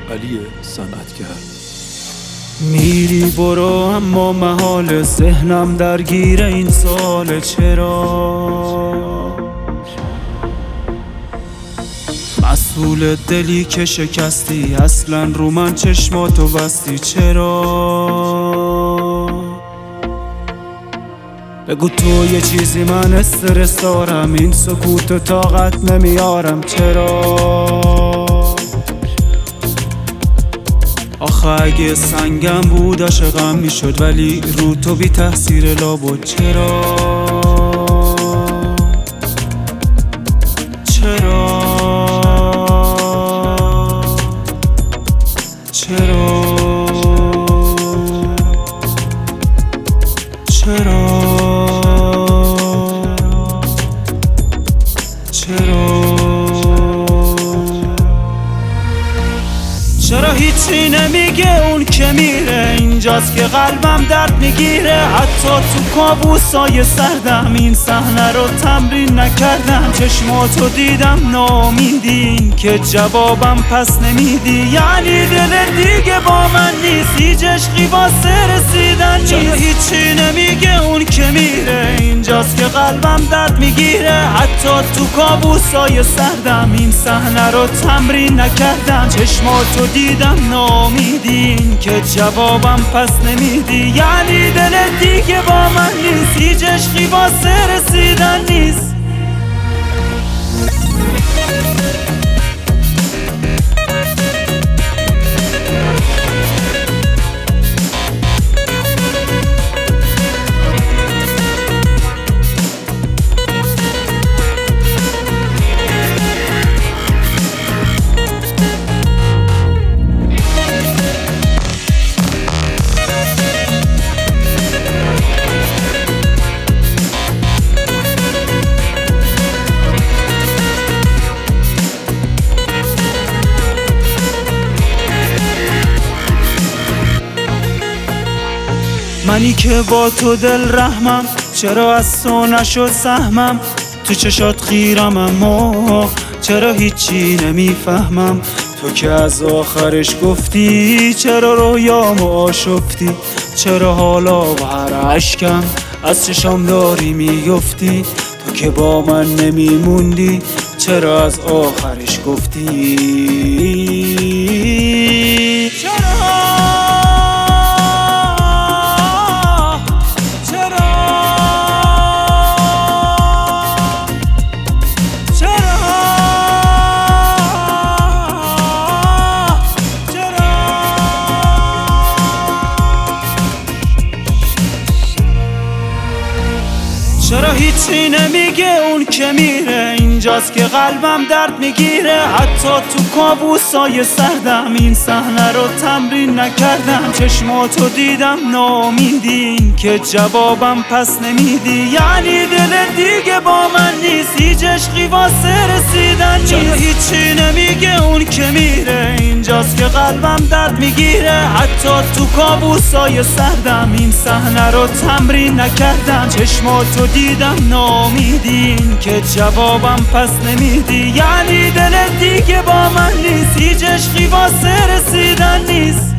علی صنعتگر. میری برو اما محال ذهنم درگیر این سال چرا مسئول دلی که شکستی اصلا رو من چشماتو بستی چرا بگو تو یه چیزی من استرس دارم این سکوتو طاقت نمیارم چرا آخه اگه سنگم بود عاشقم میشد ولی رو تو بی تحصیر لابد چرا چرا چرا چرا چرا هیچی نمیگه اون که میره اینجاست که قلبم درد میگیره حتی تو کابوسای سردم این صحنه رو تمرین نکردم چشماتو دیدم ناامیدین که جوابم پس نمیدی یعنی دل دیگه با من نیست هیچ عشقی واسه رسیدن نیست چرا هیچی نمیگه اون که میره اینجاست که قلبم درد میگیره حتی تو کابوسای سردم این صحنه رو تمرین نکردم چشماتو دیدم ناامیدین که جوابم پس نمیدی یعنی دل دیگه با من نیست هیچ عشقی واسه رسیدن نیست منی که با تو دل رحمم چرا از تو نشد سهمم تو چشات خیرم اما چرا هیچی نمیفهمم تو که از آخرش گفتی چرا رویامو آشفتی چرا حالا و هر عشقم از چشام داری میگفتی تو که با من نمیموندی چرا از آخرش گفتی چرا هیچی نمیگه اون که میره اینجاست که قلبم درد میگیره حتی تو کابوسای سردم این صحنه رو تمرین نکردم چشماتو دیدم ناامیدین که جوابم پس نمیدی یعنی دل دیگه با من نیست هیچ عشقی واسه رسیدن نیست چرا هیچی نمیگه اون که میره اینجاست که قلبم درد میگیره حتی تو کابوسای سردم این صحنه رو تمرین نکردم چشماتو دیدم ناامیدین که جوابم پس نمیدی یعنی دل دیگه با من نیست هیچ عشقی واسه رسیدن نیست